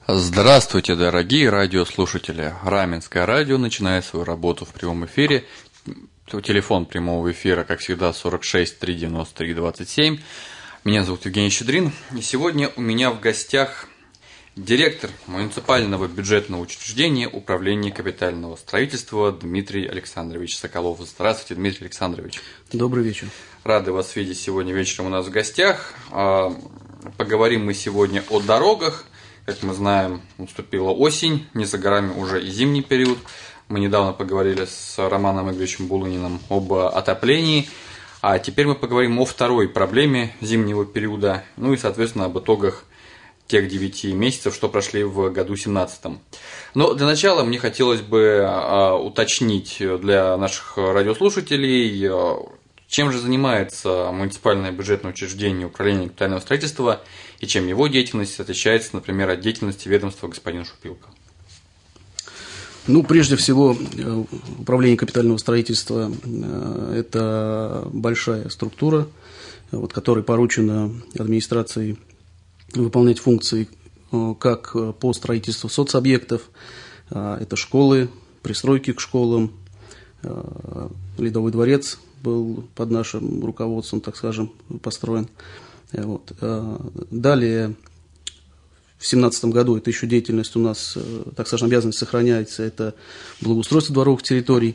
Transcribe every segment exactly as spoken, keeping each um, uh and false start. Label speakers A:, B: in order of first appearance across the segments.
A: Здравствуйте, дорогие радиослушатели. Раменское радио начинает свою работу в прямом эфире. Телефон прямого эфира, как всегда, сорок шесть триста девяносто три двадцать семь. Меня зовут Евгений Щедрин. И сегодня у меня в гостях директор муниципального бюджетного учреждения Управления капитального строительства Дмитрий Александрович Соколов. Здравствуйте, Дмитрий Александрович.
B: Добрый вечер.
A: Рады вас видеть сегодня вечером у нас в гостях. Поговорим мы сегодня о дорогах. Как мы знаем, наступила осень, не за горами уже и зимний период. Мы недавно поговорили с Романом Игоревичем Булыниным об отоплении. А теперь мы поговорим о второй проблеме зимнего периода, ну и, соответственно, об итогах тех девяти месяцев, что прошли в году семнадцатом. Но для начала мне хотелось бы уточнить для наших радиослушателей, чем же занимается муниципальное бюджетное учреждение Управления капитального строительства и чем его деятельность отличается, например, от деятельности ведомства господина Шупилко?
B: Ну, прежде всего, Управление капитального строительства – это большая структура, вот, которой поручено администрации выполнять функции как по строительству соцобъектов, это школы, пристройки к школам, Ледовый дворец был под нашим руководством, так скажем, построен. Вот. Далее, в две тысячи семнадцатом году эта еще деятельность у нас, так скажем, обязанность сохраняется, это благоустройство дворовых территорий.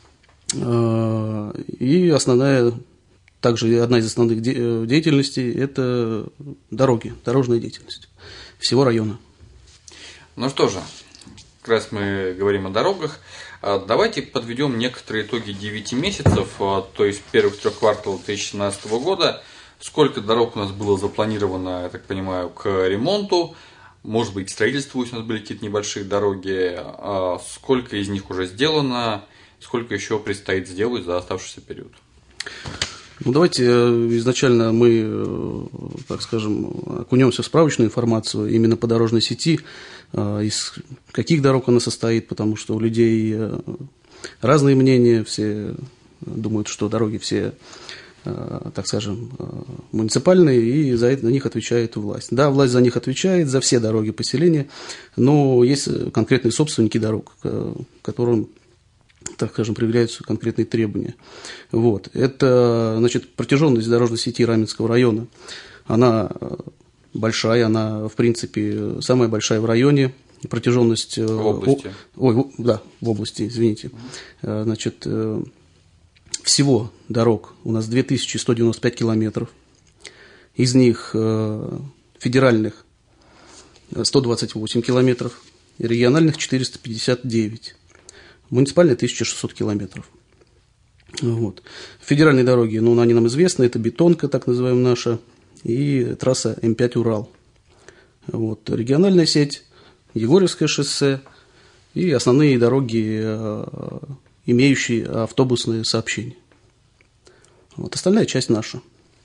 B: И основная, также одна из основных деятельностей – это дороги, дорожная деятельность всего района. Ну что же, как раз мы говорим о дорогах.
A: Давайте подведем некоторые итоги девяти месяцев, то есть первых трех кварталов две тысячи семнадцатого года. Сколько дорог у нас было запланировано, я так понимаю, к ремонту? Может быть, к строительству у нас были какие-то небольшие дороги. Сколько из них уже сделано? Сколько еще предстоит сделать за оставшийся период?
B: Ну, давайте изначально мы, так скажем, окунемся в справочную информацию именно по дорожной сети, из каких дорог она состоит, потому что у людей разные мнения, все думают, что дороги все, так скажем, муниципальные, и за это на них отвечает власть. Да, власть за них отвечает, за все дороги поселения, но есть конкретные собственники дорог, которым, так скажем, проверяются конкретные требования. Вот. Это, значит, протяженность дорожной сети Раменского района, она большая, она, в принципе, самая большая в районе. Протяженность...
A: В области.
B: Ой, в, да, в области, извините. Значит, всего дорог у нас две тысячи сто девяносто пять километров. Из них федеральных сто двадцать восемь километров, региональных четыреста пятьдесят девять. Муниципальные тысяча шестьсот километров. Вот. Федеральные дороги, ну, они нам известны, это Бетонка, так называемая наша, и трасса эм пять Урал. Вот. Региональная сеть, Егорьевское шоссе и основные дороги, имеющие автобусные сообщения. Вот. Остальная часть наша.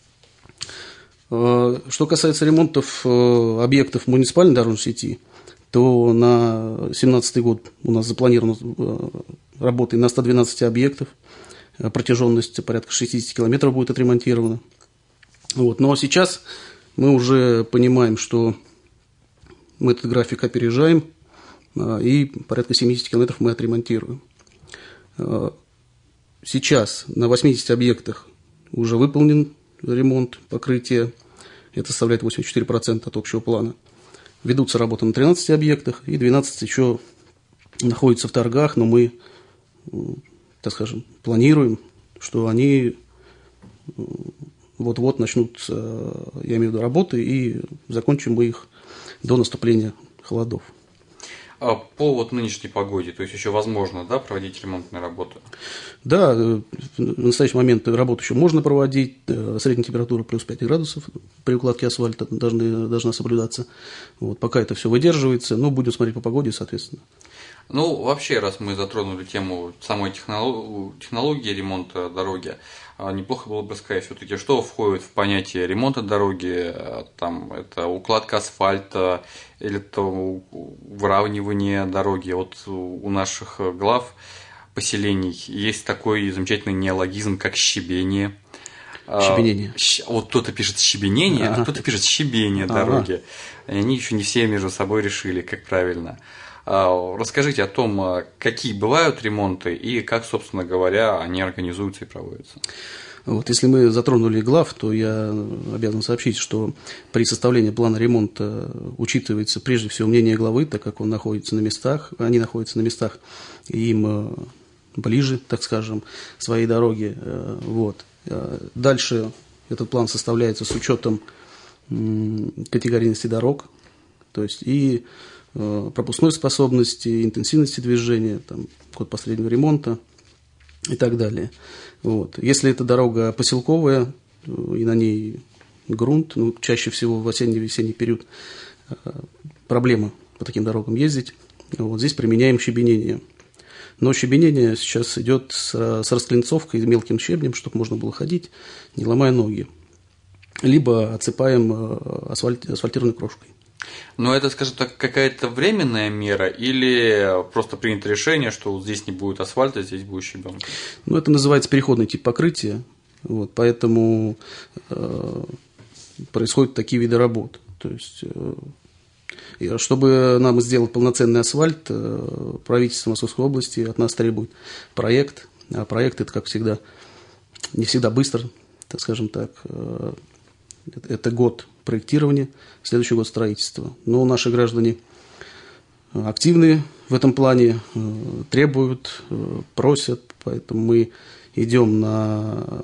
B: Что касается ремонтов объектов муниципальной дорожной сети, то на две тысячи семнадцатый год у нас запланировано работы на ста двенадцати объектов, протяженность порядка шестьдесят километров будет отремонтирована. Вот. Но сейчас мы уже понимаем, что мы этот график опережаем, и порядка семьдесят километров мы отремонтируем. Сейчас на восьмидесяти объектах уже выполнен ремонт покрытия, это составляет восемьдесят четыре процента от общего плана. Ведутся работы на тринадцати объектах, и двенадцать еще находятся в торгах, но мы, так скажем, планируем, что они вот-вот начнут, я имею в виду, работы, и закончим мы их до наступления холодов.
A: А по вот нынешней погоде, то есть еще возможно, да, проводить ремонтные работы?
B: Да, в настоящий момент работу еще можно проводить. Средняя температура плюс пять градусов при укладке асфальта должны, должна соблюдаться. Вот, пока это все выдерживается, но будем смотреть по погоде, соответственно.
A: Ну, вообще, раз мы затронули тему самой технологии, технологии ремонта дороги, неплохо было бы сказать все-таки, что входит в понятие ремонта дороги, там, это укладка асфальта, или это выравнивание дороги. Вот у наших глав поселений есть такой замечательный неологизм, как щебение.
B: Щебенение.
A: А, вот кто-то пишет щебенение, а кто-то пишет щебение дороги. И они еще не все между собой решили, как правильно. А, расскажите о том, какие бывают ремонты и как, собственно говоря, они организуются и проводятся.
B: Вот, если мы затронули глав, то я обязан сообщить, что при составлении плана ремонта учитывается прежде всего мнение главы, так как он находится на местах, они находятся на местах, и им ближе, так скажем, своей дороги. Вот. Дальше этот план составляется с учетом категорийности дорог, то есть и пропускной способности, интенсивности движения, там, код последнего ремонта и так далее. Вот. Если это дорога поселковая, и на ней грунт, ну, чаще всего в осенне-весенний период проблема по таким дорогам ездить, вот здесь применяем щебенение. Но щебенение сейчас идет с, с расклинцовкой, мелким щебнем, чтобы можно было ходить, не ломая ноги. Либо отсыпаем асфальт, асфальтированной крошкой.
A: Но это, скажем так, какая-то временная мера или просто принято решение, что вот здесь не будет асфальта, здесь будет щебенка?
B: Ну, это называется переходный тип покрытия, вот, поэтому э, происходят такие виды работ. То есть, э, чтобы нам сделать полноценный асфальт, э, правительство Московской области от нас требует проект, а проект это, как всегда, не всегда быстро, так скажем так, э, это год проектирования, следующий год строительства. Но наши граждане активны в этом плане, требуют, просят, поэтому мы идем на,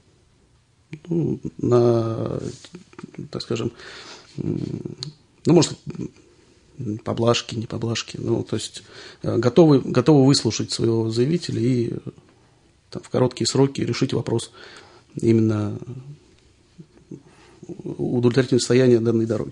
B: ну, на, так скажем, ну, может, поблажки, не поблажки, ну, то есть готовы, готовы выслушать своего заявителя и там, в короткие сроки решить вопрос именно удовлетворительного состояния данной дороги.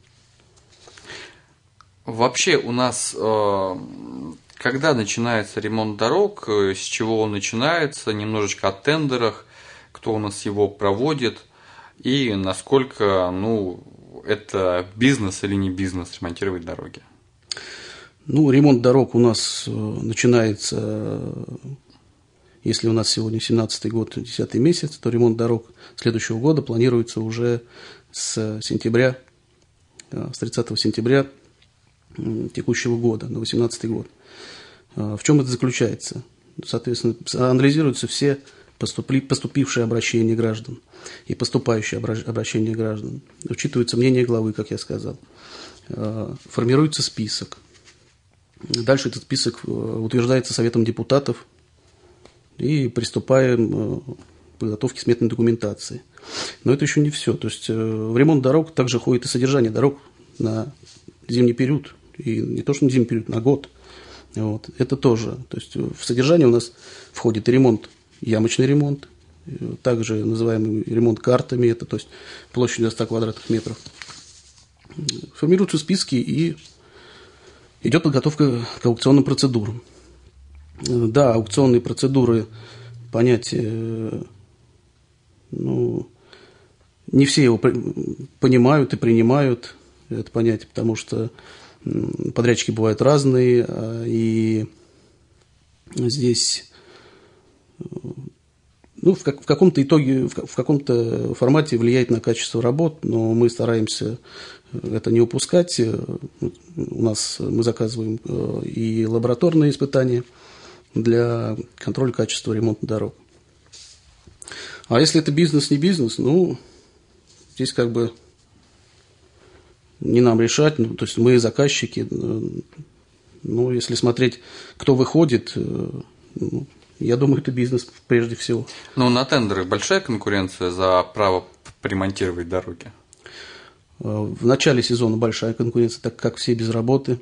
A: Вообще у нас, когда начинается ремонт дорог, с чего он начинается, немножечко о тендерах, кто у нас его проводит и насколько, ну, это бизнес или не бизнес ремонтировать дороги?
B: Ну, ремонт дорог у нас начинается, если у нас сегодня семнадцатый год, десятый месяц, то ремонт дорог следующего года планируется уже с сентября, с тридцатого сентября текущего года, на восемнадцатый год. В чем это заключается? Соответственно, анализируются все поступли, поступившие обращения граждан и поступающие обращения граждан. Учитывается мнение главы, как я сказал. Формируется список. Дальше этот список утверждается Советом депутатов и приступаем к подготовке сметной документации. Но это еще не все. То есть в ремонт дорог также входит и содержание дорог на зимний период. И не то, что на зимний период, на год. Вот. Это тоже. То есть в содержание у нас входит и ремонт, ямочный ремонт, также называемый ремонт картами, это то есть площадью до ста квадратных метров. Формируются списки и идет подготовка к аукционным процедурам. Да, аукционные процедуры, понятие, ну, не все его понимают и принимают, это понятие, потому что подрядчики бывают разные, и здесь, ну, в, как, в каком-то итоге, в, в каком-то формате влияет на качество работ, но мы стараемся это не упускать. У нас мы заказываем и лабораторные испытания для контроля качества ремонта дорог. А если это бизнес, не бизнес, ну, здесь как бы не нам решать, ну, то есть мы заказчики, ну, если смотреть, кто выходит, ну, я думаю, это бизнес прежде всего.
A: Ну, на тендерах большая конкуренция за право ремонтировать дороги?
B: В начале сезона большая конкуренция, так как все без работы,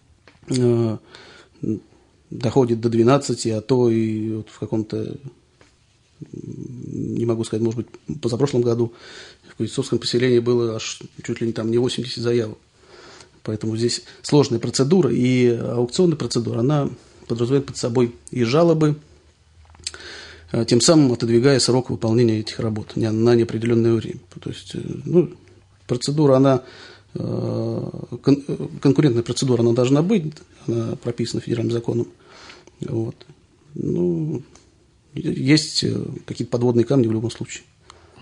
B: доходит до двенадцати, а то и вот в каком-то, не могу сказать, может быть, позапрошлом году в Кузнецовском поселении было аж чуть ли не там не восемьдесят заявок. Поэтому здесь сложная процедура, и аукционная процедура, она подразумевает под собой и жалобы, тем самым отодвигая срок выполнения этих работ на неопределенное время. То есть, ну, процедура, она, конкурентная процедура, она должна быть, она прописана федеральным законом. Вот. Ну, есть какие-то подводные камни в любом случае.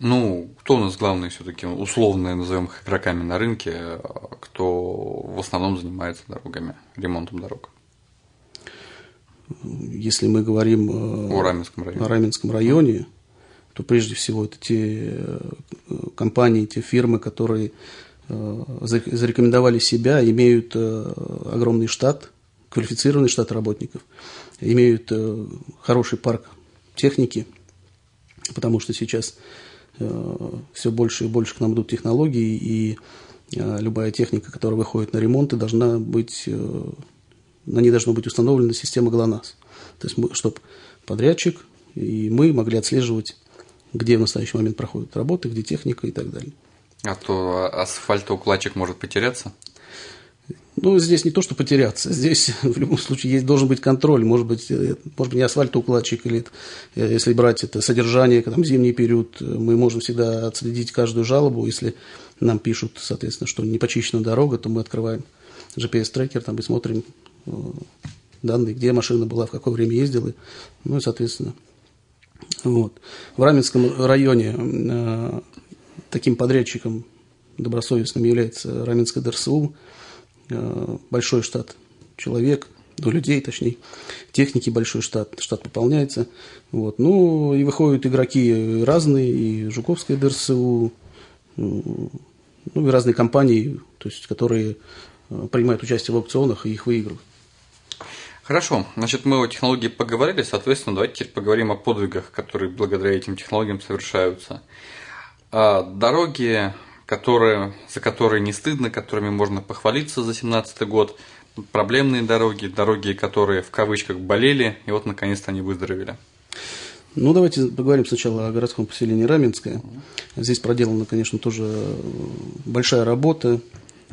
A: Ну, кто у нас главные все-таки условные, назовем их игроками на рынке, кто в основном занимается дорогами, ремонтом дорог?
B: Если мы говорим
A: о Раменском районе,
B: о Раменском районе, то прежде всего это те компании, те фирмы, которые зарекомендовали себя, имеют огромный штат, квалифицированный штат работников, имеют хороший парк техники, потому что сейчас все больше и больше к нам идут технологии, и любая техника, которая выходит на ремонт, должна быть, на ней должна быть установлена система ГЛОНАСС. То есть, чтобы подрядчик и мы могли отслеживать, где в настоящий момент проходят работы, где техника и так далее.
A: А то асфальтоукладчик может потеряться?
B: Ну, здесь не то, что потеряться. Здесь в любом случае есть, должен быть контроль. Может быть, может быть не асфальтоукладчик, или если брать это содержание, там, зимний период, мы можем всегда отследить каждую жалобу. Если нам пишут, соответственно, что не почищена дорога, то мы открываем джи пи эс-трекер там, и смотрим данные, где машина была, в какое время ездила. Ну и, соответственно, вот. В Раменском районе э, таким подрядчиком добросовестным является Раменское дэ эр эс у. Э, большой штат человек, ну, людей, точнее, техники большой штат, штат пополняется. Вот. Ну, и выходят игроки разные, и Жуковское дэ эр эс у, ну, и разные компании, то есть, которые принимают участие в аукционах и их выигрывают.
A: Хорошо, значит, мы о технологии поговорили, соответственно, давайте теперь поговорим о подвигах, которые благодаря этим технологиям совершаются. А дороги, которые, за которые не стыдно, которыми можно похвалиться за две тысячи семнадцатый год, проблемные дороги, дороги, которые в кавычках болели, и вот наконец-то они выздоровели.
B: Ну, давайте поговорим сначала о городском поселении Раменское. Здесь проделана, конечно, тоже большая работа.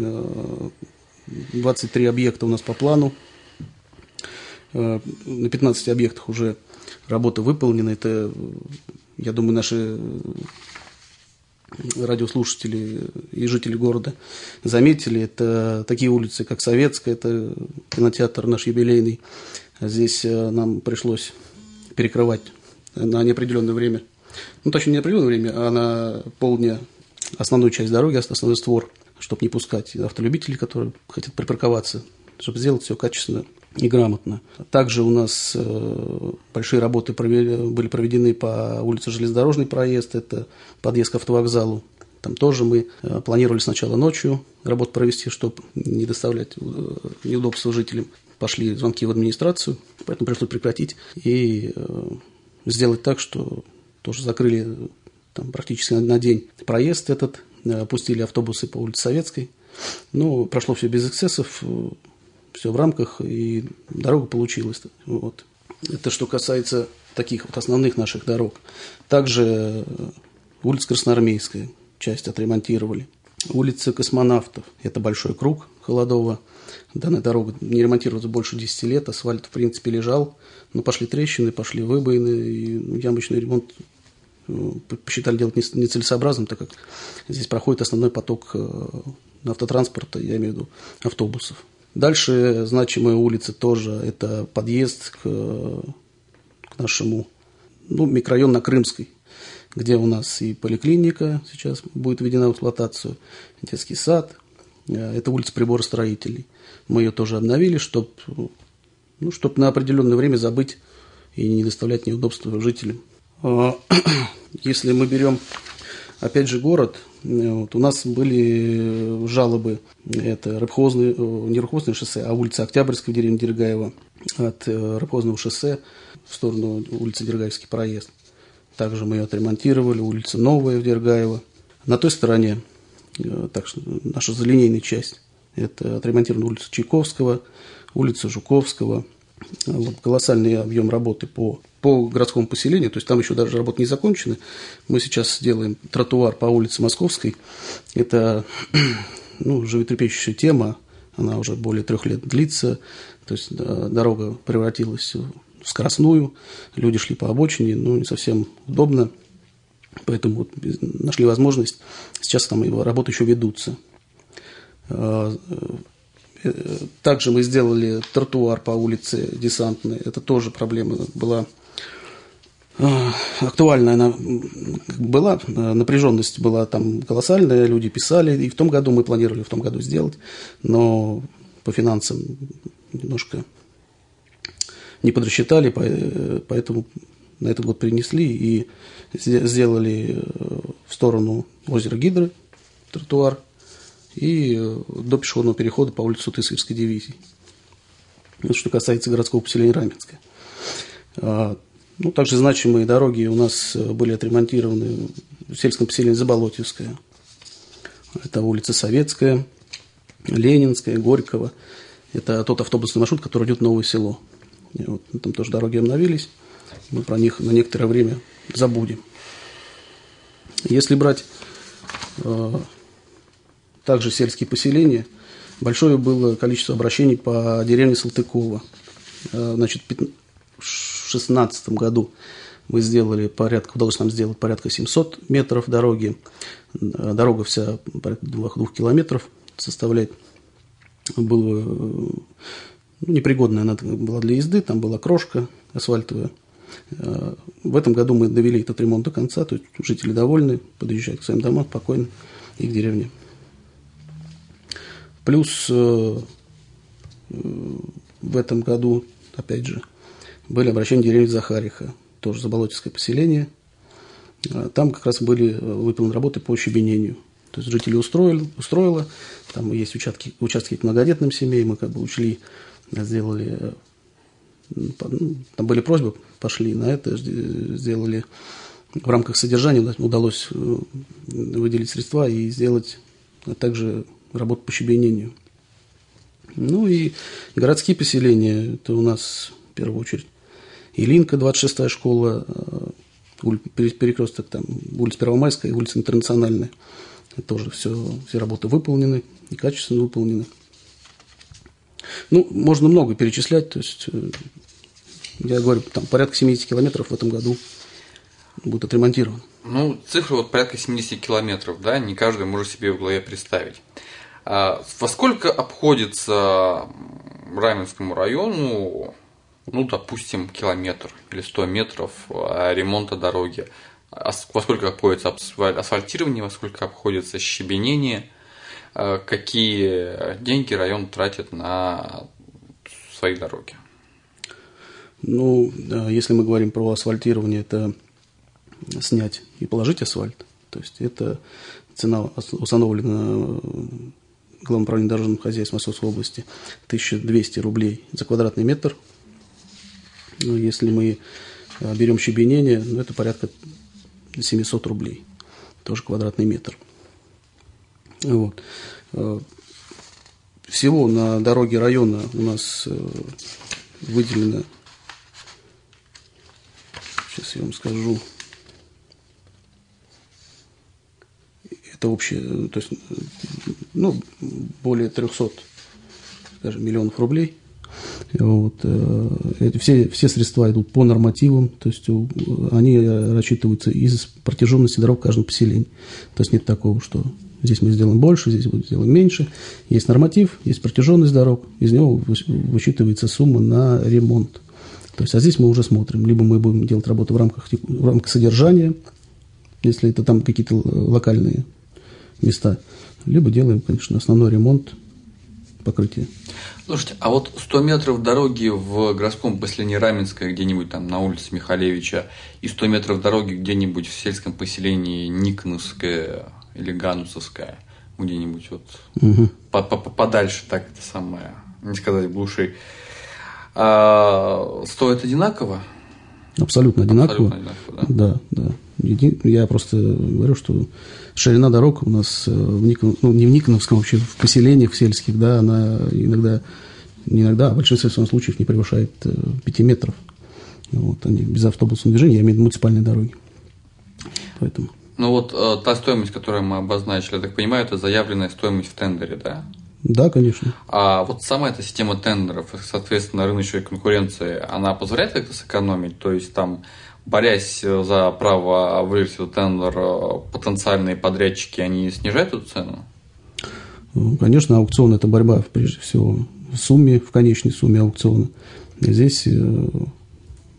B: двадцать три объекта у нас по плану. На пятнадцати объектах уже работа выполнена. Это, я думаю, наши радиослушатели и жители города заметили. Это такие улицы, как Советская, это кинотеатр наш юбилейный. Здесь нам пришлось перекрывать на неопределенное время, ну, точнее, не неопределенное время, а на полдня основную часть дороги, основной створ, чтобы не пускать автолюбителей, которые хотят припарковаться, чтобы сделать все качественно и грамотно. Также у нас большие работы были проведены по улице Железнодорожный проезд, это подъезд к автовокзалу. Там тоже мы планировали сначала ночью работу провести, чтобы не доставлять неудобства жителям. Пошли звонки в администрацию, поэтому пришлось прекратить и сделать так, что тоже закрыли там, практически на день проезд этот, пустили автобусы по улице Советской. Но прошло все без эксцессов, все в рамках, и дорога получилась. Вот. Это что касается таких вот основных наших дорог. Также улица Красноармейская, часть отремонтировали. Улица Космонавтов, это большой круг Холодова. Данная дорога не ремонтируется больше десяти лет, асфальт в принципе лежал, но пошли трещины, пошли выбоины, и ямочный ремонт посчитали делать нецелесообразным, так как здесь проходит основной поток автотранспорта, я имею в виду автобусов. Дальше значимая улица тоже, это подъезд к, к нашему, ну, микрорайон на Крымской, где у нас и поликлиника сейчас будет введена в эксплуатацию, детский сад, это улица приборостроителей. Мы ее тоже обновили, чтобы, ну, чтоб на определенное время забыть и не доставлять неудобства жителям. Если мы берем, опять же, город, вот, у нас были жалобы, это рыбхозное, не рыбхозное шоссе, а улица Октябрьская в деревне Дергаево, от рыбхозного шоссе в сторону улицы Дергаевский проезд. Также мы ее отремонтировали, улица Новая в Дергаево. На той стороне, так что наша залинейная часть, это отремонтирована улица Чайковского, улица Жуковского. Вот, колоссальный объем работы по, по городскому поселению, то есть там еще даже работы не закончены. Мы сейчас делаем тротуар по улице Московской. Это, ну, животрепещущая тема, она уже более трех лет длится. То есть да, дорога превратилась в скоростную, люди шли по обочине, ну, не совсем удобно. Поэтому вот нашли возможность. Сейчас там его работы еще ведутся. Также мы сделали тротуар по улице Десантной. Это тоже проблема была актуальная она была, напряженность была там колоссальная, люди писали, и в том году мы планировали в том году сделать, но по финансам немножко не подрасчитали, поэтому на этот год перенесли и сделали в сторону озера Гидры тротуар и до пешеходного перехода по улице Тысяцкой дивизии. Это что касается городского поселения Раменское. Ну, также значимые дороги у нас были отремонтированы в сельском поселении Заболотьевское. Это улица Советская, Ленинская, Горького. Это тот автобусный маршрут, который идет в Новое Село. И вот, там тоже дороги обновились. Мы про них на некоторое время забудем. Если брать э, также сельские поселения, большое было количество обращений по деревне Салтыкова. Э, значит, в две тысячи шестнадцатом году мы сделали порядка, удалось нам сделать порядка семьсот метров дороги. Дорога вся порядка двух километров составляет. Была ну, непригодная она была для езды, там была крошка асфальтовая. В этом году мы довели этот ремонт до конца, то есть жители довольны, подъезжают к своим домам спокойно и к деревне. Плюс в этом году, опять же, были обращения в деревню Захариха, тоже заболотистское поселение. Там как раз были выполнены работы по щебенению. То есть жители устроили, устроило, там есть участки, участки многодетным семей, мы как бы учли, сделали, ну, там были просьбы, пошли на это, сделали в рамках содержания, удалось выделить средства и сделать а также работу по щебенению. Ну и городские поселения, это у нас в первую очередь Илинка, двадцать шестая школа, перекресток там, улица Первомайская и улица Интернациональная. Тоже все, все работы выполнены и качественно выполнены. Ну, можно много перечислять, то есть, я говорю, там порядка семьдесят километров в этом году будет отремонтировано.
A: Ну, цифры вот порядка семьдесят километров, да, не каждый может себе в голове представить. А во сколько обходится Раменскому району, ну, допустим, километр или сто метров ремонта дороги? Во сколько обходится асфальтирование, во сколько обходится щебенение, какие деньги район тратит на свои дороги?
B: Ну, если мы говорим про асфальтирование, это снять и положить асфальт. То есть это цена установлена Главным управлением дорожного хозяйства Московской области тысяча двести рублей за квадратный метр. Но если мы берем щебенение, ну, это порядка семьсот рублей, тоже квадратный метр. Вот. Всего на дороге района у нас выделено, сейчас я вам скажу, это общее, то есть, ну, более трехсот, скажем, миллионов рублей. Вот. Это все, все средства идут по нормативам, то есть они рассчитываются из протяженности дорог в каждом поселении. То есть нет такого, что здесь мы сделаем больше, здесь мы сделаем меньше. Есть норматив, есть протяженность дорог, из него высчитывается сумма на ремонт. То есть, а здесь мы уже смотрим, либо мы будем делать работу в рамках, в рамках содержания, если это там какие-то локальные места, либо делаем, конечно, основной ремонт, покрытие.
A: Слушайте, а вот сто метров дороги в городском поселении Раменское, где-нибудь там на улице Михалевича, и сто метров дороги где-нибудь в сельском поселении Никоновское или Ганусовское, где-нибудь вот угу. подальше, так это самое, не сказать глуши, а, стоит одинаково?
B: Абсолютно одинаково.
A: Абсолютно одинаково, да.
B: Да, да. Я просто говорю, что ширина дорог у нас в Никон, ну, не в Никоновском, вообще в поселениях в сельских, да, она иногда, не иногда, а в большинстве случаев не превышает пяти метров. Вот, они без автобусного движения, я имею в виду муниципальные дороги. Поэтому.
A: Ну вот э, та стоимость, которую мы обозначили, я так понимаю, это заявленная стоимость в тендере, да?
B: Да, конечно.
A: А вот сама эта система тендеров, соответственно, рыночной конкуренции, она позволяет как-то сэкономить? То есть там, борясь за право выиграть этот тендер, потенциальные подрядчики, они снижают эту цену?
B: Ну, конечно, аукцион – это борьба, прежде всего, в сумме, в конечной сумме аукциона. Здесь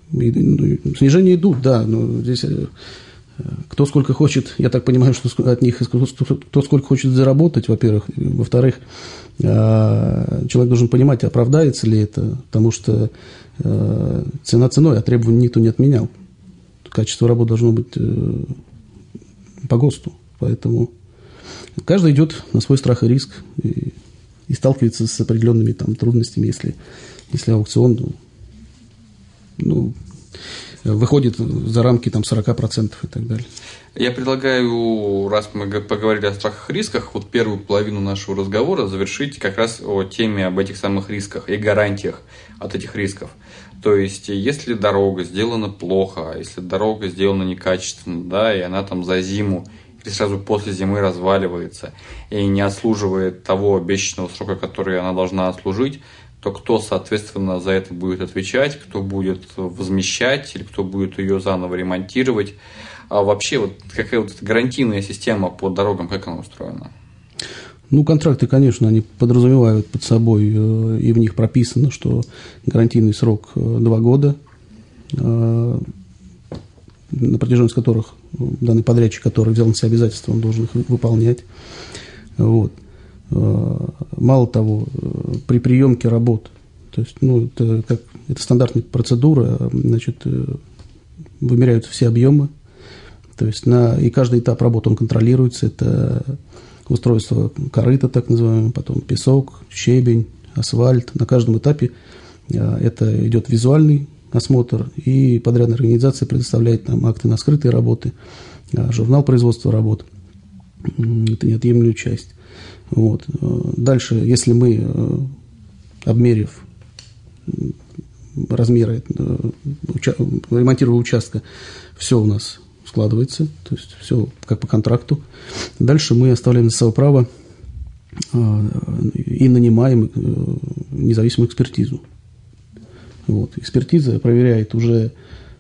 B: снижения идут, да, но здесь кто сколько хочет, я так понимаю, что от них кто сколько хочет заработать, во-первых, во-вторых, человек должен понимать, оправдается ли это, потому что цена ценой, а требований никто не отменял. Качество работы должно быть по ГОСТу, поэтому каждый идет на свой страх и риск и, и сталкивается с определенными там трудностями, если, если аукцион ну, выходит за рамки там, сорок процентов и так далее.
A: Я предлагаю, раз мы поговорили о страхах и рисках, вот первую половину нашего разговора завершить как раз о теме об этих самых рисках и гарантиях от этих рисков. То есть, если дорога сделана плохо, если дорога сделана некачественно, да, и она там за зиму или сразу после зимы разваливается и не отслуживает того обещанного срока, который она должна отслужить, то кто, соответственно, за это будет отвечать, кто будет возмещать или кто будет ее заново ремонтировать. А вообще, вот какая вот эта гарантийная система по дорогам, как она устроена?
B: Ну, контракты, конечно, они подразумевают под собой, и в них прописано, что гарантийный срок два года, на протяженность которых данный подрядчик, который взял на себя обязательства, он должен их выполнять. Вот. Мало того, при приемке работ, то есть, ну, это, как, это стандартная процедура, значит, вымеряются все объемы, то есть на, и каждый этап работы он контролируется, это устройство корыта, так называемое, потом песок, щебень, асфальт. На каждом этапе это идет визуальный осмотр, и подрядная организация предоставляет нам акты на скрытые работы, журнал производства работ, это неотъемлемую часть. Вот. Дальше, если мы, обмерив размеры ремонтированного участка, все у нас складывается, то есть все как по контракту. Дальше мы оставляем за собой право и нанимаем независимую экспертизу. Вот. Экспертиза проверяет уже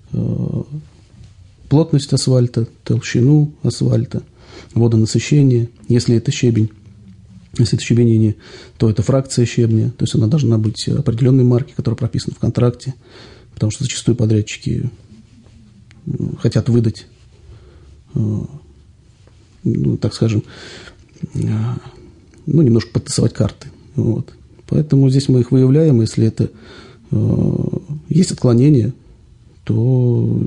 B: плотность асфальта, толщину асфальта, водонасыщение. Если это щебень, если это щебенение, то это фракция щебня, то есть она должна быть определенной марки, которая прописана в контракте, потому что зачастую подрядчики хотят выдать, ну, так скажем, ну, немножко подтасовать карты. Вот. Поэтому здесь мы их выявляем, если это есть отклонения, то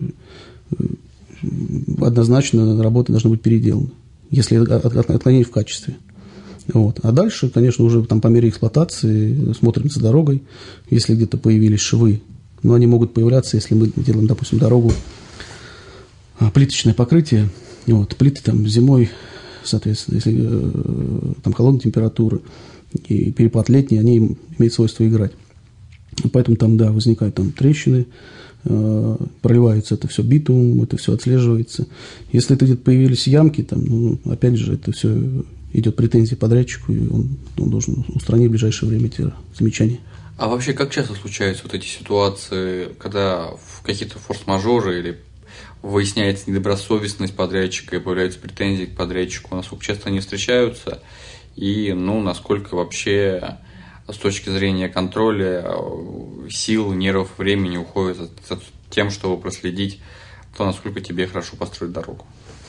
B: однозначно работы должны быть переделаны, если отклонение в качестве. Вот. А дальше, конечно, уже там по мере эксплуатации смотрим за дорогой, если где-то появились швы, но они могут появляться, если мы делаем, допустим, дорогу, плиточное покрытие, вот, плиты там зимой, соответственно, если э, там холодная температура и перепад летний, они имеют свойство играть. Поэтому там, да, возникают там трещины, э, проливается это все битумом, это все отслеживается. Если это где-то появились ямки, там, ну, опять же, это все идет претензии подрядчику, и он, он должен устранить в ближайшее время эти замечания.
A: А вообще, как часто случаются вот эти ситуации, когда в какие-то форс-мажоры или выясняется недобросовестность подрядчика и появляются претензии к подрядчику, насколько часто они встречаются, и, ну, насколько вообще с точки зрения контроля сил, нервов, времени уходит за тем, чтобы проследить то, насколько тебе хорошо построить дорогу?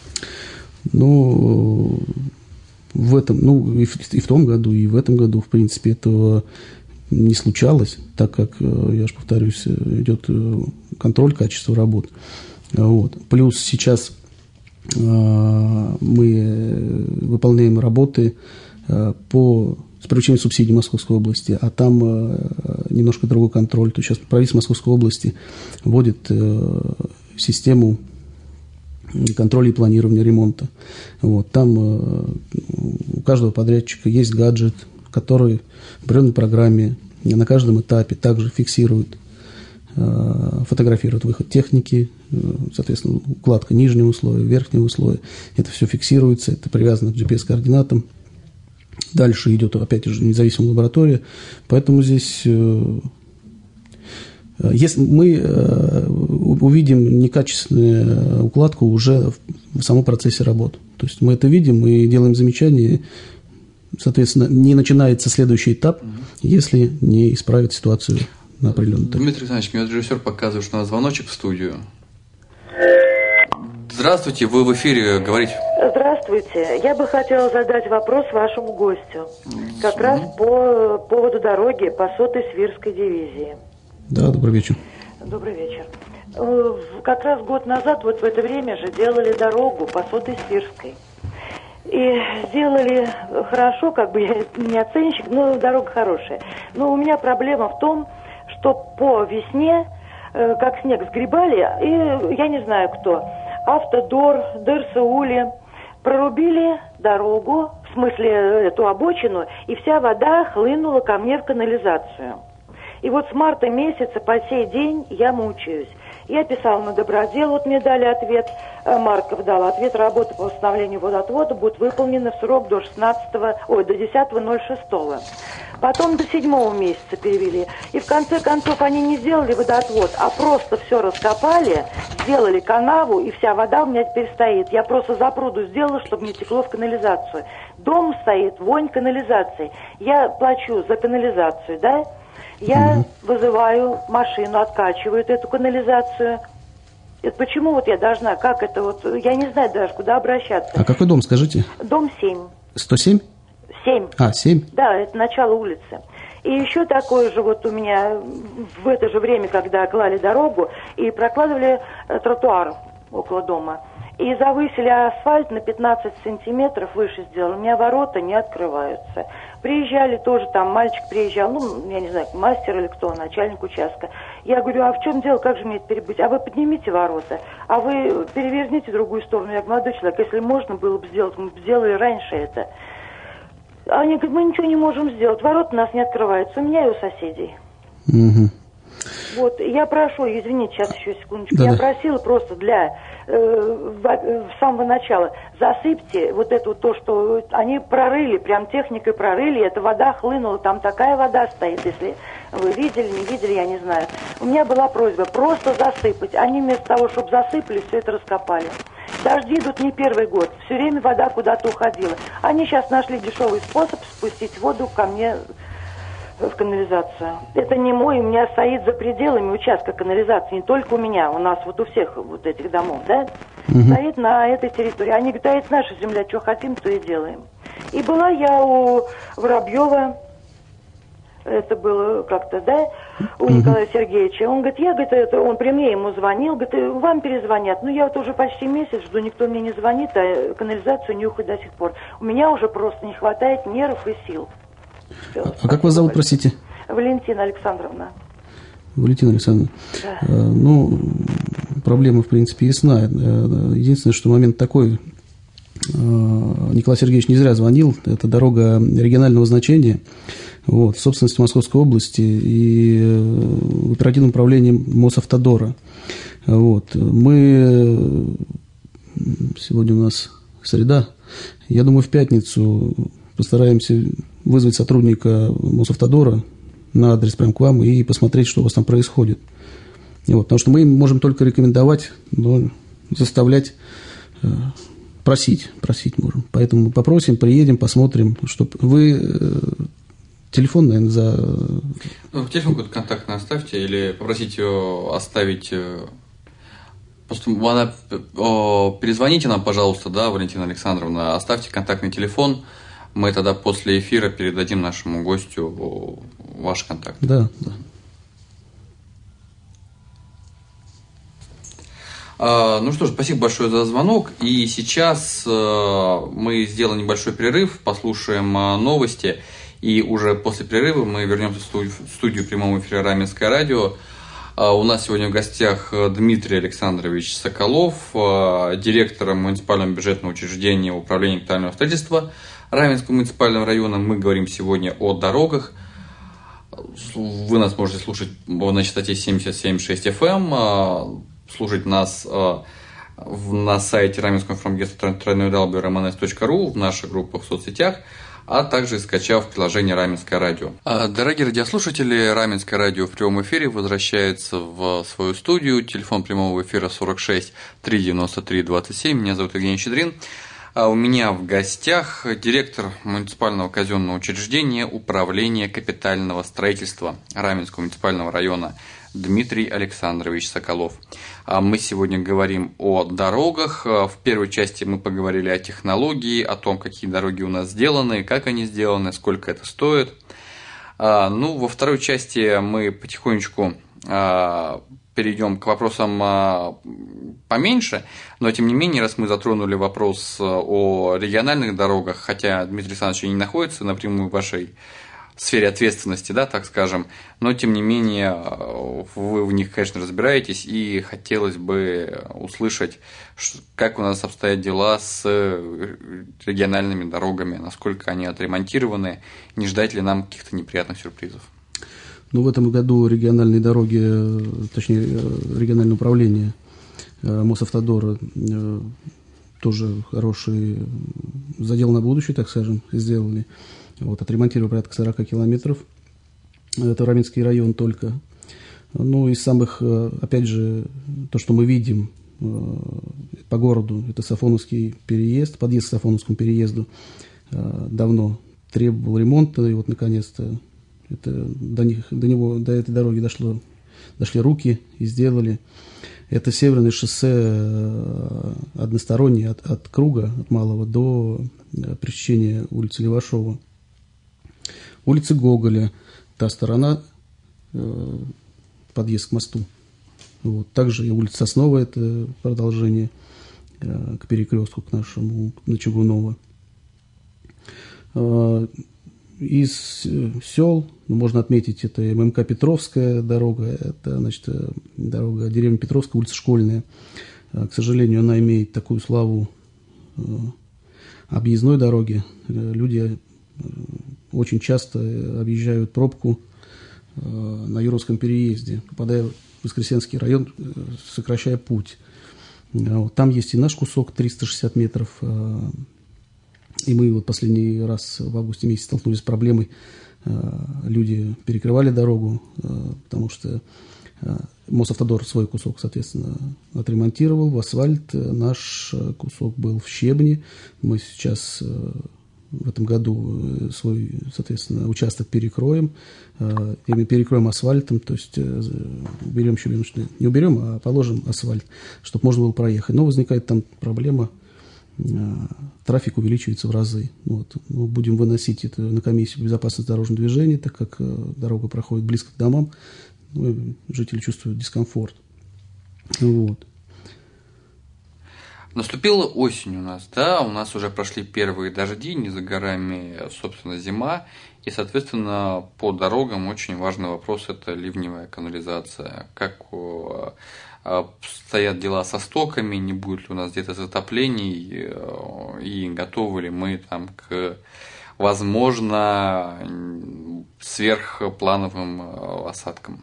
B: Ну, в этом, ну, и в, и в том году, и в этом году, в принципе, этого не случалось, так как, я же повторюсь, идет контроль качества работ. Вот. Плюс сейчас э, мы выполняем работы э, по с привлечением субсидий Московской области, а там э, немножко другой контроль. То есть сейчас правительство Московской области вводит э, систему контроля и планирования ремонта. Вот. Там э, у каждого подрядчика есть гаджет, который в определенной программе на каждом этапе также фиксирует, фотографирует выход техники, соответственно, укладка нижнего слоя, верхнего слоя. Это все фиксируется, это привязано к джи пи эс-координатам. Дальше идет, опять же, независимая лаборатория. Поэтому здесь, если мы увидим некачественную укладку уже в самом процессе работы, то есть мы это видим и делаем замечания, соответственно, не начинается следующий этап, если не исправить ситуацию на определенный тариф.
A: Дмитрий Александрович, мне режиссер показывает, что у нас звоночек в студию. Здравствуйте, вы в эфире, говорите.
C: Здравствуйте. Я бы хотела задать вопрос вашему гостю. Как раз по поводу дороги по сотой Свирской дивизии.
B: Да, добрый вечер.
C: Добрый вечер. Как раз год назад, вот в это время же, делали дорогу по сотой Свирской. И сделали хорошо, как бы я не оценщик, но дорога хорошая. Но у меня проблема в том, что по весне, как снег сгребали, и я не знаю кто, Автодор, ДРСУли, прорубили дорогу, в смысле эту обочину, и вся вода хлынула ко мне в канализацию. И вот с марта месяца по сей день я мучаюсь. Я писала на Добродел, вот мне дали ответ, Марков дал ответ, работа по восстановлению водоотвода будет выполнена в срок до шестнадцатого, ой, до десятого ноль шестого. Потом до седьмого месяца перевели. И в конце концов они не сделали водоотвод, а просто все раскопали, сделали канаву, и вся вода у меня теперь стоит. Я просто запруду сделала, чтобы не текло в канализацию. Дом стоит, вонь канализации. Я плачу за канализацию, да? Я угу. вызываю машину, откачивают эту канализацию. Это почему вот я должна, как это вот, я не знаю даже, куда обращаться.
B: А какой дом, скажите?
C: Дом семь.
B: сто семь?
C: семь.
B: А, семь?
C: Да, это начало улицы. И еще такое же вот у меня в это же время, когда клали дорогу и прокладывали тротуар около дома. И завысили асфальт на пятнадцать сантиметров выше сделали. У меня ворота не открываются. Приезжали тоже там, мальчик приезжал, ну, я не знаю, мастер или кто, начальник участка. Я говорю, а в чем дело, как же мне это перебыть? А вы поднимите ворота, а вы переверните в другую сторону. Я говорю, молодой человек, если можно было бы сделать, мы бы сделали раньше это. Они говорят, мы ничего не можем сделать, ворота у нас не открываются, у меня и у соседей.
B: Угу.
C: Вот, я прошу, извините, сейчас еще секундочку,
B: Да-да.
C: я просила просто для э, в, с самого начала засыпьте вот это вот то, что они прорыли, прям техникой прорыли, эта вода хлынула, там такая вода стоит, если вы видели, не видели, я не знаю. У меня была просьба просто засыпать, они вместо того, чтобы засыпали, все это раскопали. Дожди идут не первый год, все время вода куда-то уходила. Они сейчас нашли дешевый способ спустить воду ко мне в канализацию. Это не мой, у меня стоит за пределами участка канализации, не только у меня, у нас вот у всех вот этих домов, да, угу. стоит на этой территории. Они говорят, а это наша земля, что хотим, то и делаем. И была я у Воробьева, это было как-то, да, у Николая Сергеевича. Он говорит, я, говорит, это, он при мне ему звонил, говорит, вам перезвонят. Ну, я вот уже почти месяц жду, никто мне не звонит, а канализацию нюхает до сих пор. У меня уже просто не хватает нервов и сил. Все,
B: а как вас зовут, простите?
C: Валентина Александровна.
B: Валентина Александровна.
C: Да.
B: Ну, проблема, в принципе, ясна. Единственное, что момент такой. Николай Сергеевич не зря звонил. Это дорога регионального значения, вот, собственности Московской области и в оперативном управлении Мосавтодора. Вот. Мы сегодня у нас среда. Я думаю, в пятницу постараемся вызвать сотрудника Мосавтодора на адрес прямо к вам и посмотреть, что у вас там происходит. И вот, потому что мы можем только рекомендовать, но заставлять, э, просить, просить можем. Поэтому попросим, приедем, посмотрим, чтобы вы э, телефон, наверное, за...
A: Ну, телефон какой-то контактный оставьте или попросите ее оставить... Просто она, о, перезвоните нам, пожалуйста, да, Валентина Александровна, оставьте контактный телефон. Мы тогда после эфира передадим нашему гостю ваш контакт.
B: Да, да.
A: А, ну что ж, спасибо большое за звонок. И сейчас а, мы сделаем небольшой перерыв, послушаем а, новости. И уже после перерыва мы вернемся в студию, в студию прямого эфира Раменское радио. А, у нас сегодня в гостях Дмитрий Александрович Соколов, а, директор муниципального бюджетного учреждения Управления капитального строительства Раменского муниципального района. Мы говорим сегодня о дорогах. Вы нас можете слушать на частоте семьдесят семь и шесть эф эм, слушать нас на сайте Раменского информагентства дабл ю дабл ю дабл ю точка эр эм эн эс точка ру, в наших группах в соцсетях, а также скачав приложение Раменское радио. Дорогие радиослушатели, Раменское радио в прямом эфире возвращается в свою студию. Телефон прямого эфира сорок шесть триста девяносто три двадцать семь. Меня зовут Евгений Щедрин. А у меня в гостях директор муниципального казенного учреждения Управления капитального строительства Раменского муниципального района Дмитрий Александрович Соколов. Мы сегодня говорим о дорогах. В первой части мы поговорили о технологии, о том, какие дороги у нас сделаны, как они сделаны, сколько это стоит. Ну, во второй части мы потихонечку перейдем к вопросам поменьше, но тем не менее, раз мы затронули вопрос о региональных дорогах, хотя Дмитрий Александрович не находится напрямую в вашей сфере ответственности, да, так скажем, но тем не менее вы в них, конечно, разбираетесь, и хотелось бы услышать, как у нас обстоят дела с региональными дорогами, насколько они отремонтированы, не ждать ли нам каких-то неприятных сюрпризов.
B: Ну, в этом году региональные дороги, точнее, региональное управление Мосавтодора тоже хороший задел на будущее, так скажем, сделали. Вот, отремонтировали порядка сорок километров. Это Раменский район только. Ну, из самых, опять же, то, что мы видим по городу, это Сафоновский переезд, подъезд к Сафоновскому переезду давно требовал ремонта, и вот, наконец-то, это, до, них, до, него, до этой дороги дошло, дошли руки и сделали. Это северное шоссе одностороннее от, от Круга, от Малого, до пересечения улицы Левашова. Улица Гоголя, та сторона, э, подъезд к мосту. Вот. Также и улица Сосновая, это продолжение э, к перекрестку, к нашему, на Чугунова. Э, из сел, ну, можно отметить, это ММК Петровская дорога, это, значит, дорога деревня Петровская, улица Школьная. Э, к сожалению, она имеет такую славу э, объездной дороги. Э, люди э, очень часто объезжают пробку э, на Юровском переезде, попадая в Воскресенский район, э, сокращая путь. Э, вот, там есть и наш кусок, триста шестьдесят метров. Э, и мы вот последний раз в августе месяце столкнулись с проблемой. Э, люди перекрывали дорогу, э, потому что э, Мосавтодор свой кусок, соответственно, отремонтировал в асфальт. Наш кусок был в щебне. Мы сейчас... Э, в этом году свой, соответственно, участок перекроем, и перекроем асфальтом, то есть уберем щебень, не уберем, а положим асфальт, чтобы можно было проехать. Но возникает там проблема, трафик увеличивается в разы. Вот. Мы будем выносить это на комиссию по безопасности дорожного движения, так как дорога проходит близко к домам, ну, жители чувствуют дискомфорт. Вот.
A: Наступила осень у нас, да, у нас уже прошли первые дожди, не за горами, собственно, зима, и, соответственно, по дорогам очень важный вопрос – это ливневая канализация. Как стоят дела со стоками, не будет ли у нас где-то затоплений, и готовы ли мы там к, возможно, сверхплановым осадкам?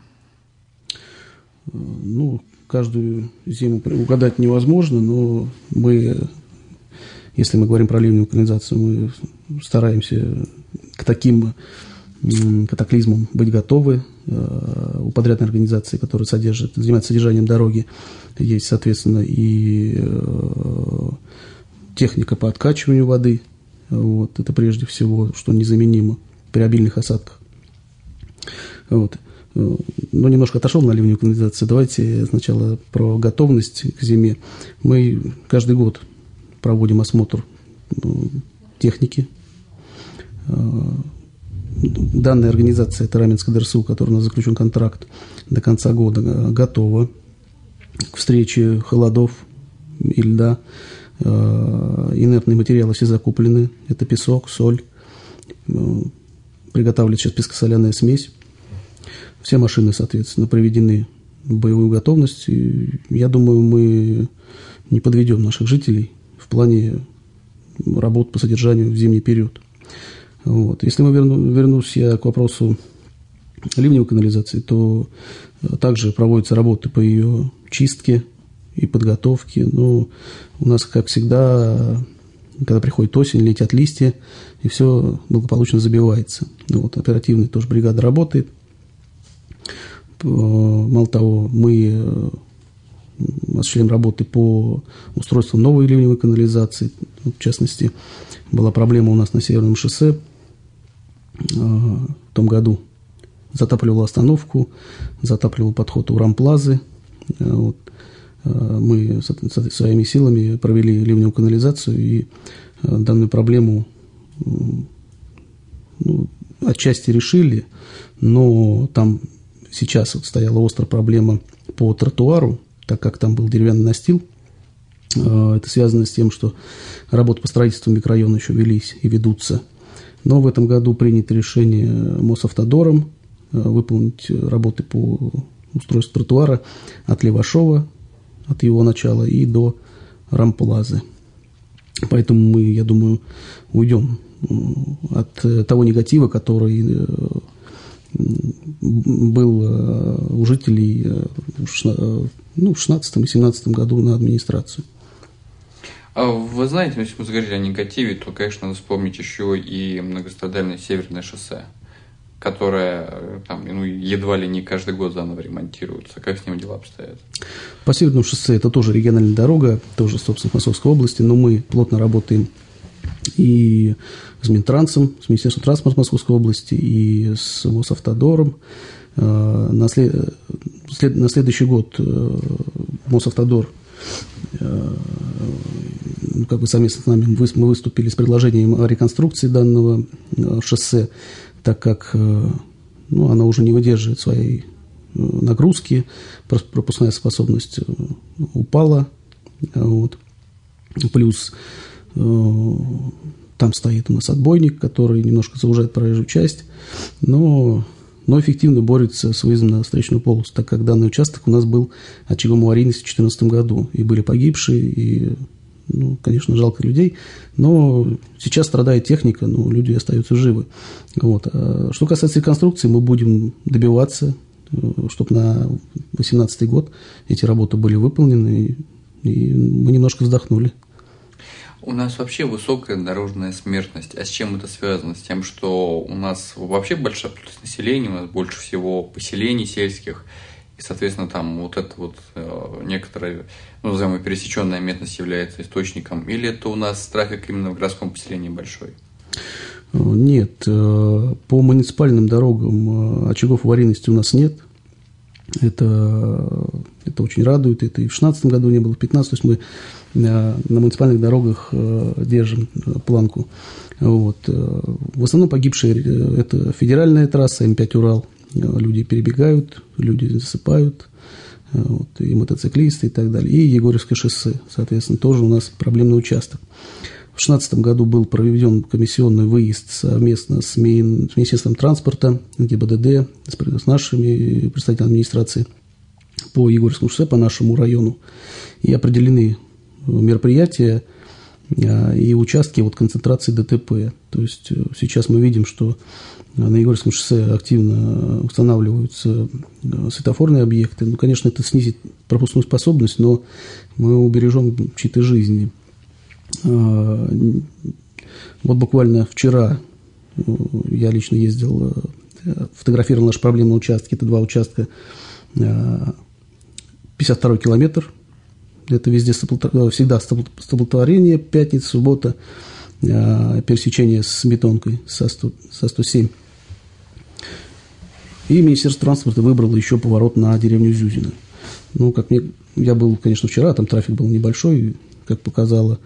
B: Ну, каждую зиму угадать невозможно, но мы, если мы говорим про ливневую канализацию, мы стараемся к таким катаклизмам быть готовы. У подрядной организации, которая содержит, занимается содержанием дороги, есть, соответственно, и техника по откачиванию воды. Вот. Это прежде всего, что незаменимо при обильных осадках. Вот. Но немножко отошел на ливневую канализацию. Давайте сначала про готовность к зиме. Мы каждый год проводим осмотр техники. Данная организация, это Раменская ДРСУ, которая у нас заключен контракт до конца года, готова к встрече холодов и льда. Инертные материалы все закуплены. Это песок, соль. Приготавливается сейчас песко-соляная смесь. Все машины, соответственно, приведены в боевую готовность. И я думаю, мы не подведем наших жителей в плане работ по содержанию в зимний период. Вот. Если мы верну, вернусь я к вопросу ливневой канализации, то также проводятся работы по ее чистке и подготовке. Но у нас, как всегда, когда приходит осень, летят листья, и все благополучно забивается. Вот. Оперативная тоже бригада работает. Мало того, мы осуществляем работы по устройству новой ливневой канализации. В частности, была проблема у нас на Северном шоссе в том году. Затапливал остановку, затапливал подход у Рамплазы. Вот. Мы своими силами провели ливневую канализацию и данную проблему, ну, отчасти решили, но там сейчас вот стояла острая проблема по тротуару, так как там был деревянный настил. Это связано с тем, что работы по строительству микрорайона еще велись и ведутся. Но в этом году принято решение Мосавтодором выполнить работы по устройству тротуара от Левашова, от его начала и до Рамплазы. Поэтому мы, я думаю, уйдем от того негатива, который был у жителей ну, в шестнадцатом и семнадцатом году на администрацию.
A: Вы знаете, если мы заговорили о негативе, то, конечно, надо вспомнить еще и многострадальное Северное шоссе, которое там, ну, едва ли не каждый год заново ремонтируется. Как с ним дела обстоят?
B: По Северному шоссе это тоже региональная дорога, тоже, собственно, в Московской области, но мы плотно работаем и с Минтрансом, с Министерством транспорта Московской области, и с Мосавтодором. На, след... на следующий год Мосавтодор, как бы совместно с нами, мы выступили с предложением о реконструкции данного шоссе, так как ну, оно уже не выдерживает своей нагрузки, пропускная способность упала. Вот. Плюс там стоит у нас отбойник, который немножко заужает проезжую часть, но, но эффективно борется с выездом на встречную полосу, так как данный участок у нас был очагом аварийности в две тысячи четырнадцатом году, и были погибшие, и, ну, конечно, жалко людей, но сейчас страдает техника, но люди остаются живы. Вот. А что касается реконструкции, мы будем добиваться, чтобы на две тысячи восемнадцатый год эти работы были выполнены, и, и мы немножко вздохнули.
A: У нас вообще высокая дорожная смертность. А с чем это связано? С тем, что у нас вообще большая плотность населения, у нас больше всего поселений сельских, и, соответственно, там вот эта вот э, некоторая, ну, назовем, пересеченная местность является источником, или это у нас трафик именно в городском поселении большой?
B: Нет, по муниципальным дорогам очагов аварийности у нас нет. Это, это очень радует. Это и в две тысячи шестнадцатом году не было, в две тысячи пятнадцатом. То есть мы на муниципальных дорогах держим планку. Вот. В основном погибшие – это федеральная трасса эм пять Урал. Люди перебегают, люди засыпают, вот, и мотоциклисты и так далее. И Егорьевское шоссе, соответственно, тоже у нас проблемный участок. В две тысячи шестнадцатом году был проведен комиссионный выезд совместно с, Ми... с Министерством транспорта, ГИБДД, с нашими представителями администрации по Егорьевскому шоссе, по нашему району. И определены мероприятия и участки вот концентрации ДТП. То есть сейчас мы видим, что на Егорьевском шоссе активно устанавливаются светофорные объекты. Ну, конечно, это снизит пропускную способность, но мы убережем чьи-то жизни. Вот буквально вчера я лично ездил, фотографировал наши проблемные участки. Это два участка, пятьдесят второй километр. Это везде всегда столпотворение, пятница, суббота, пересечение с бетонкой со сто семь. И Министерство транспорта выбрало еще поворот на деревню Зюзино. Ну, как мне, я был, конечно, вчера, там трафик был небольшой, как показало,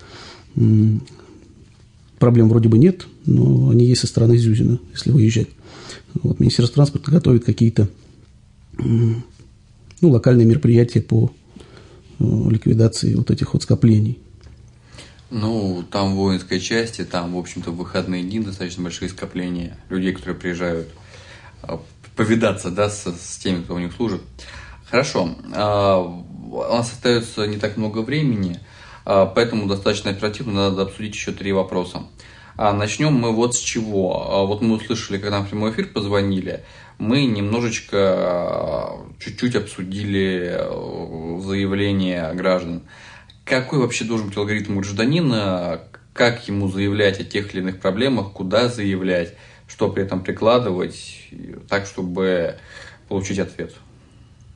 B: проблем вроде бы нет, но они есть со стороны Зюзино, если выезжать. Вот, Министерство транспорта готовит какие-то ну, локальные мероприятия по ликвидации вот этих вот скоплений.
A: Ну, там в воинской части, там, в общем-то, в выходные дни достаточно большие скопления людей, которые приезжают повидаться, да, с, с теми, кто у них служит. Хорошо. У нас остается не так много времени, поэтому достаточно оперативно надо обсудить еще три вопроса. Начнем мы вот с чего. Вот мы услышали, когда в прямой эфир позвонили, мы немножечко, чуть-чуть обсудили заявления граждан. Какой вообще должен быть алгоритм у гражданина, как ему заявлять о тех или иных проблемах, куда заявлять, что при этом прикладывать, так, чтобы получить ответ?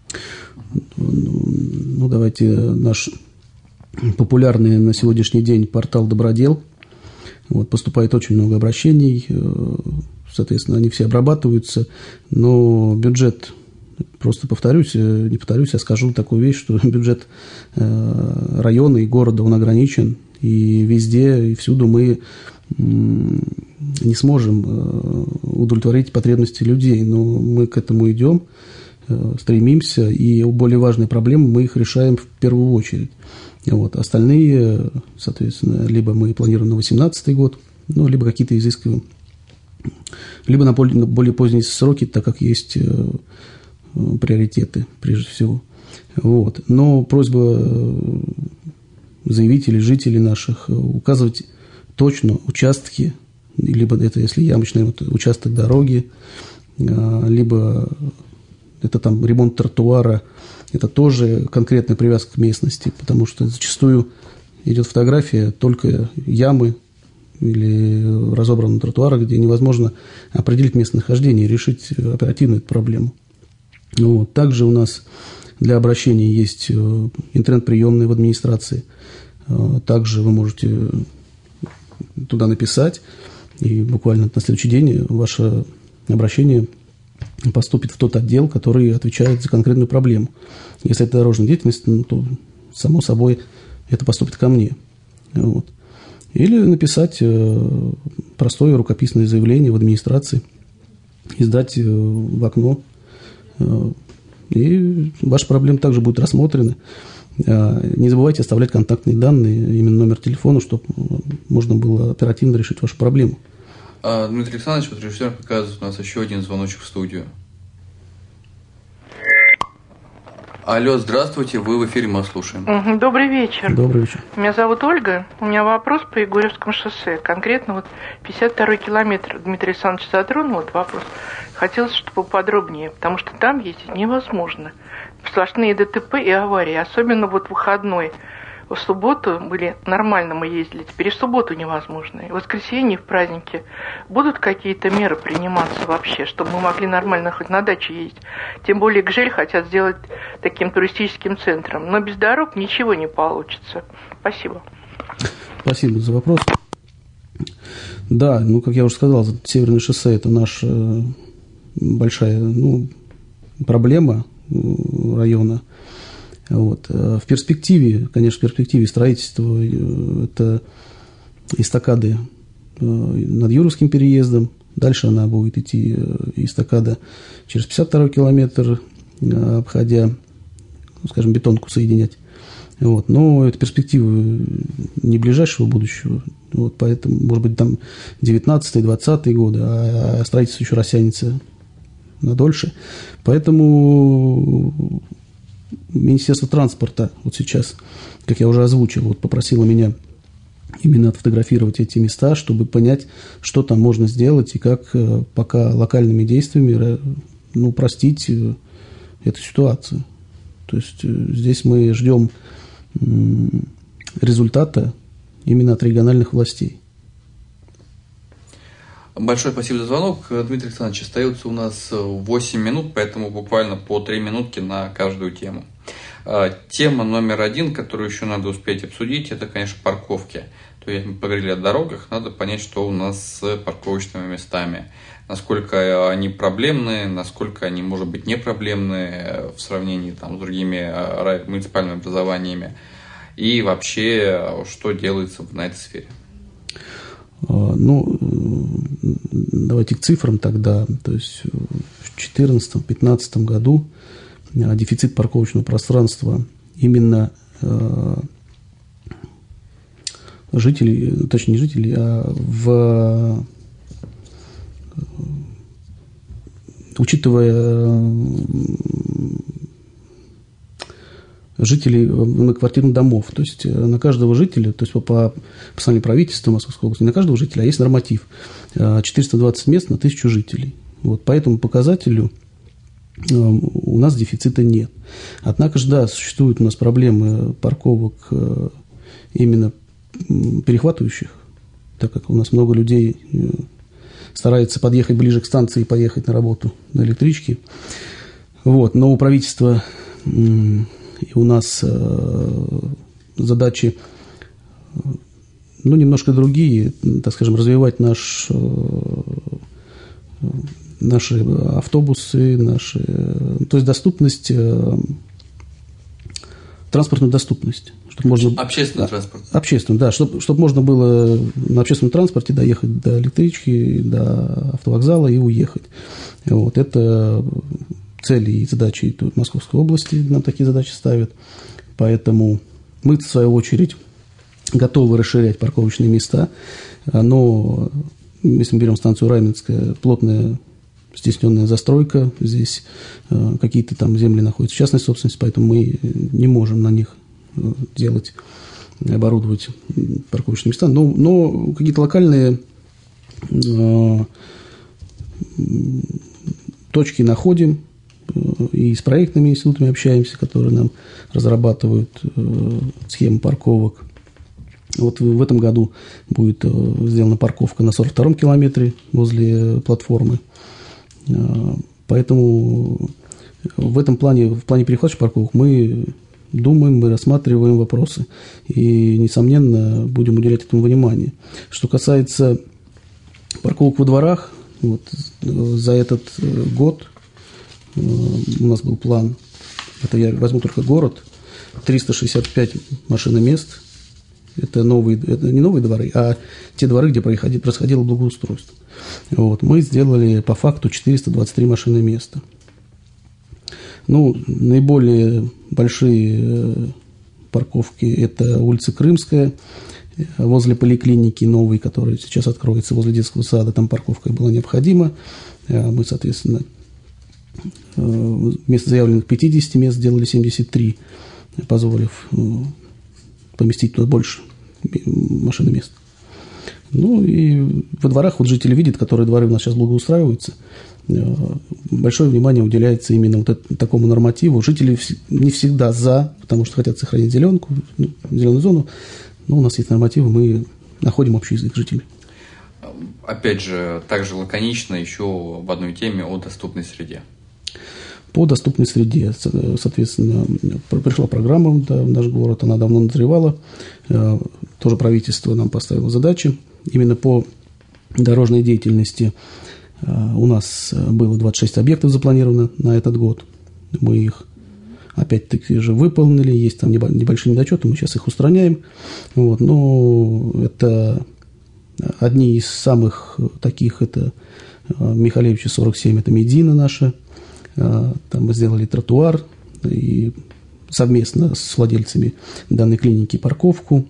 B: Ну, давайте наш популярный на сегодняшний день портал «Добродел». Вот, поступает очень много обращений, соответственно, они все обрабатываются, но бюджет, просто повторюсь, не повторюсь, я скажу такую вещь, что бюджет района и города, он ограничен, и везде, и всюду мы не сможем удовлетворить потребности людей, но мы к этому идем, стремимся, и более важные проблемы мы их решаем в первую очередь. Вот. Остальные, соответственно, либо мы планируем на две тысячи восемнадцатый год, ну, либо какие-то изыскиваем, либо на более, на более поздние сроки, так как есть э, приоритеты, прежде всего. Вот. Но просьба заявителей, жителей наших указывать точно участки, либо это, если ямочный вот, участок дороги, э, либо это там ремонт тротуара, это тоже конкретная привязка к местности, потому что зачастую идет фотография только ямы или разобранного тротуара, где невозможно определить местонахождение и решить оперативно эту проблему. Вот. Также у нас для обращения есть интернет-приемная в администрации. Также вы можете туда написать, и буквально на следующий день ваше обращение поступит в тот отдел, который отвечает за конкретную проблему. Если это дорожная деятельность, ну, то, само собой, это поступит ко мне. Вот. Или написать э, простое рукописное заявление в администрации, издать э, в окно, э, и ваши проблемы также будут рассмотрены. Э, не забывайте оставлять контактные данные, именно номер телефона, чтобы можно было оперативно решить вашу проблему.
A: А, Дмитрий Александрович, вот режиссер показывает у нас еще один звоночек в студию. Алло, здравствуйте, вы в эфире, мы вас слушаем.
D: Добрый вечер.
B: Добрый вечер.
D: Меня зовут Ольга. У меня вопрос по Егорьевскому шоссе. Конкретно вот пятьдесят второй километр. Дмитрий Александрович затронул этот вопрос. Хотелось, чтобы подробнее, потому что там ездить невозможно. Сплошные ДТП и аварии, особенно вот в выходной. В субботу были нормально, мы ездили, теперь и в субботу невозможно. И в воскресенье, в праздники будут какие-то меры приниматься вообще, чтобы мы могли нормально хоть на даче ездить. Тем более Гжель хотят сделать таким туристическим центром. Но без дорог ничего не получится. Спасибо.
B: Спасибо за вопрос. Да, ну, как я уже сказал, Северное шоссе – это наша большая, ну, проблема района. Вот. В перспективе, конечно, в перспективе строительства это эстакады над Юровским переездом. Дальше она будет идти эстакада через пятьдесят второй километр, обходя, ну, скажем, бетонку соединять. Вот. Но это перспективы не ближайшего будущего. Вот. Поэтому, может быть, там девятнадцатый, двадцатый годы, а строительство еще растянется на дольше. Поэтому Министерство транспорта вот сейчас, как я уже озвучил, вот попросило меня именно отфотографировать эти места, чтобы понять, что там можно сделать и как пока локальными действиями, ну, упростить эту ситуацию. То есть здесь мы ждем результата именно от региональных властей.
A: Большое спасибо за звонок. Дмитрий Александрович, остается у нас восемь минут, поэтому буквально по три минутки на каждую тему. Тема номер один, которую еще надо успеть обсудить, это, конечно, парковки. То есть мы поговорили о дорогах, надо понять, что у нас с парковочными местами. Насколько они проблемные, насколько они, может быть, не проблемные в сравнении там, с другими муниципальными образованиями. И вообще, что делается на этой сфере.
B: Ну, давайте к цифрам тогда. То есть в две тысячи четырнадцатом-две тысячи пятнадцатом году дефицит парковочного пространства именно жителей, точнее не жителей, а в, учитывая жителей многоквартирных домов. То есть на каждого жителя, то есть по, по постановлению правительства Московской области, на каждого жителя есть норматив четыреста двадцать мест на тысячу жителей. Вот, по этому показателю у нас дефицита нет. Однако же, да, существуют у нас проблемы парковок именно перехватывающих, так как у нас много людей старается подъехать ближе к станции и поехать на работу на электричке. Вот, но у правительства и у нас задачи, ну, немножко другие, так скажем, развивать наш, наши автобусы, наши, то есть доступность, транспортную доступность. Чтобы можно,
A: общественный транспорт.
B: Общественный, да, чтобы, чтобы можно было на общественном транспорте доехать до электрички, до автовокзала и уехать. Вот, это цели и задачи Московской области, нам такие задачи ставят. Поэтому мы, в свою очередь, готовы расширять парковочные места, но если мы берем станцию Раменская, плотная стесненная застройка, здесь э, какие-то там земли находятся в частной собственности, поэтому мы не можем на них делать, оборудовать парковочные места, но, но какие-то локальные э, точки находим, э, и с проектными институтами общаемся, которые нам разрабатывают э, схемы парковок. Вот в этом году будет э, сделана парковка на сорок втором километре возле платформы. Э, поэтому в этом плане, в плане перехватчиков парковок мы думаем, мы рассматриваем вопросы и, несомненно, будем уделять этому внимание. Что касается парковок во дворах, вот, за этот год э, у нас был план, это я возьму только город, триста шестьдесят пять машиномест. Это, новые, это не новые дворы, а те дворы, где происходило благоустройство. Вот, мы сделали по факту четыреста двадцать три машиноместа. Ну, наиболее большие парковки – это улица Крымская, возле поликлиники новой, которая сейчас откроется, возле детского сада. Там парковка была необходима. Мы, соответственно, вместо заявленных пятидесяти мест сделали семьдесят три, позволив поместить туда больше машиномест. Ну и во дворах, вот жители видят, которые дворы у нас сейчас благоустраиваются, большое внимание уделяется именно вот это, такому нормативу. Жители не всегда за, потому что хотят сохранить зеленку, ну, зеленую зону, но у нас есть нормативы, мы находим общий язык с жителями.
A: Опять же, также лаконично еще в одной теме о доступной среде.
B: По доступной среде, соответственно, пришла программа, да, в наш город, она давно назревала, тоже правительство нам поставило задачи. Именно по дорожной деятельности у нас было двадцать шесть объектов запланировано на этот год. Мы их опять-таки же выполнили, есть там небольшие недочеты, мы сейчас их устраняем. Вот, но это одни из самых таких, это Михалевича сорок семь, это Медина наша. Там мы сделали тротуар и совместно с владельцами данной клиники парковку.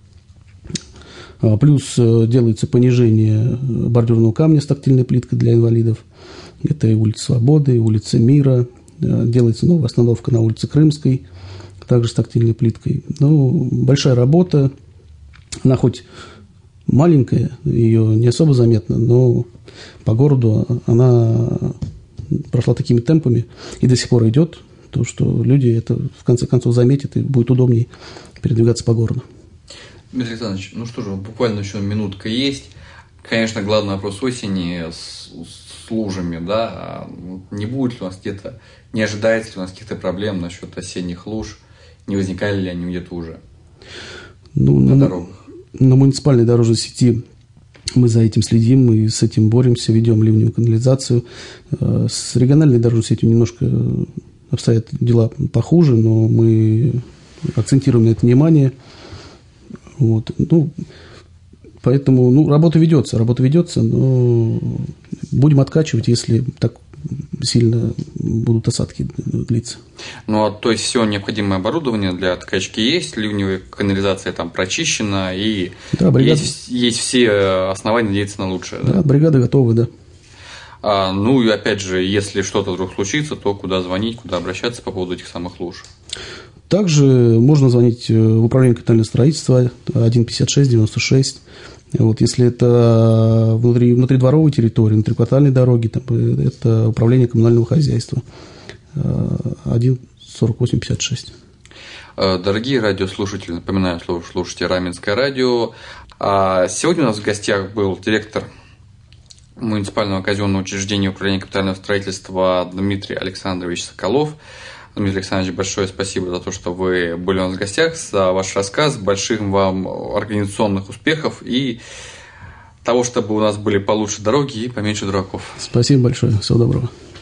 B: Плюс делается понижение бордюрного камня с тактильной плиткой для инвалидов. Это и улица Свободы, и улица Мира. Делается новая остановка на улице Крымской, также с тактильной плиткой. Ну, большая работа. Она хоть маленькая, ее не особо заметно, но по городу она прошла такими темпами и до сих пор идет, то что люди это в конце концов заметят и будет удобнее передвигаться по городу.
A: Дмитрий Александрович, ну что же, буквально еще минутка есть. Конечно, главный вопрос осени с, с лужами, да, не будет ли у нас где-то, не ожидается ли у нас каких-то проблем насчет осенних луж, не возникали ли они где-то уже
B: ну,
A: на,
B: на
A: дорогах?
B: На муниципальной дорожной сети мы за этим следим, мы с этим боремся, ведем ливневую канализацию. С региональной дорожной сетью немножко обстоят дела похуже, но мы акцентируем на это внимание. Вот. Ну, поэтому ну, работа ведется, работа ведется, но будем откачивать, если так сильно будут осадки длиться.
A: Ну, а то есть все необходимое оборудование для откачки есть, ливневая канализация там прочищена, и да, бригада... есть, есть все основания надеяться на лучшее.
B: Да, да, бригады готовы, да.
A: А, ну и опять же, если что-то вдруг случится, то куда звонить, куда обращаться по поводу этих самых луж?
B: Также можно звонить в управление капитального строительства один пятьдесят шесть девяносто шесть. Вот, если это внутри, внутридворовой территории, внутриквартальной дороги, там, это управление коммунального хозяйства один сорок восемь пятьдесят шесть.
A: Дорогие радиослушатели, напоминаю, что вы слушаете Раменское радио. Сегодня у нас в гостях был директор муниципального казенного учреждения управления капитального строительства Дмитрий Александрович Соколов. Дмитрий Александрович, большое спасибо за то, что вы были у нас в гостях, за ваш рассказ. Больших вам организационных успехов и того, чтобы у нас были получше дороги и поменьше дураков.
B: Спасибо большое. Всего доброго.